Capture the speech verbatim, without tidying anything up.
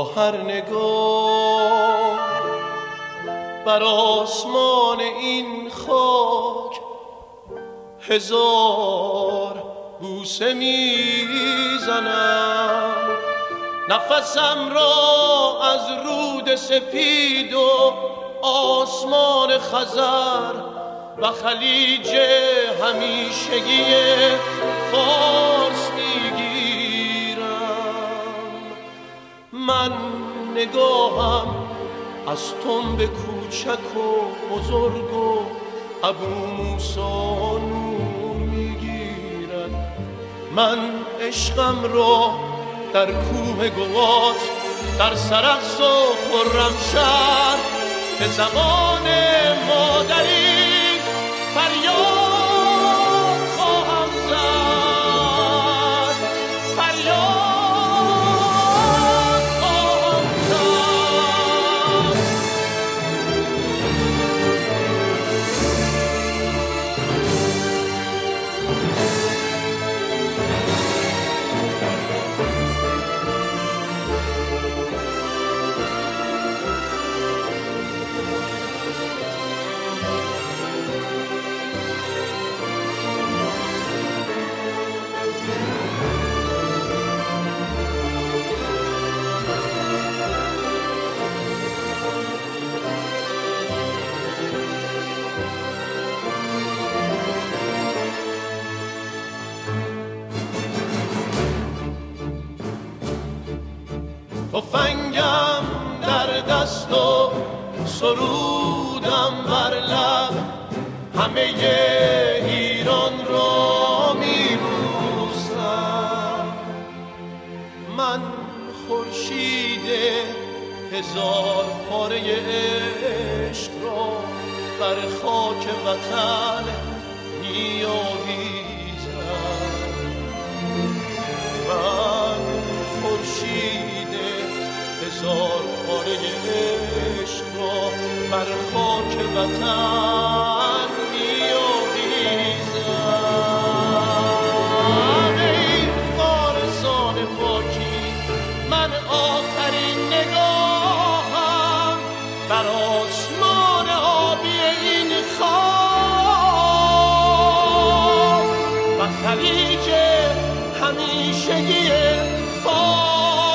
هر نگاه بر آسمان این خاک هزار بوسه میزنم. نفسم را از رود سپید و آسمان خزر و خلیج همیشگی فارس میگیرم. من نگاهم از تنب کوچک و بزرگ و ابو موسی نور میگیرد. من عشقم را در کوه گوات در سرخس و خرمشهر به زبان مادری فریاد خواهم زد، فریاد خواهم زد. تفنگم در دست و سرودم بر لب همه ایران را میبوسم. من خورشید هزار پاره عشق را بر خاک وطن میآویزم. من خورشید هزار پاره عشق را بر خاک وطن می‌آویزم. ای وارثان پاکی، من آخرین نگاهم بر آسمان آبی این خاک و خلیج همیشگی فارس